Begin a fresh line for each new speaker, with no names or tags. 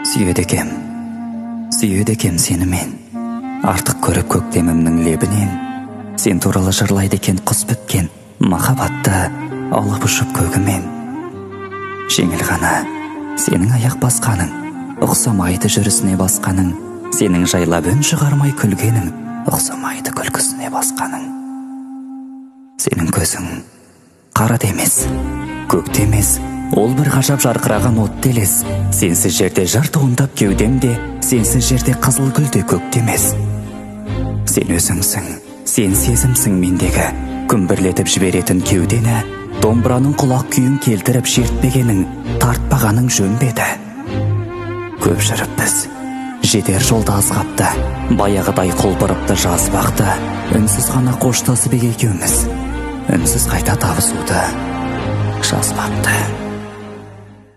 Сүйеді екем сені мен, артық көріп көктемімнің лебінен. Сен туралы жырлайды екен құс біткен, махаббатты алып ұшып көгімен. Жеңіл ғана сенің аяқ басқаның, ұқсамайды жүрісіне басқаның. Сенің жайлап үн шығармай күлгенің, ұқсамайды күлкісіне басқаның. Сенің көзің қара демес, көк демес, ол бір ғажап жарқыраған отты елес. Сенсіз жерде жар туындап кеудемде, сенсіз жерде қызыл гүлде көктемес. Сен өзіңсің, сен сезімсің мендегі, күмбірлетіп жіберетін кеудені. Домбыраның құлақ күйін келтіріп шертпегенің, тартпағаның жөн бе еді? Көп жүріп біз, жетер жолда азғапты, баяғыдай құлпырыпты жазбақты. Үнсіз ғана қоштасып екеуміз, үнсіз қайта табысуды жазбапты.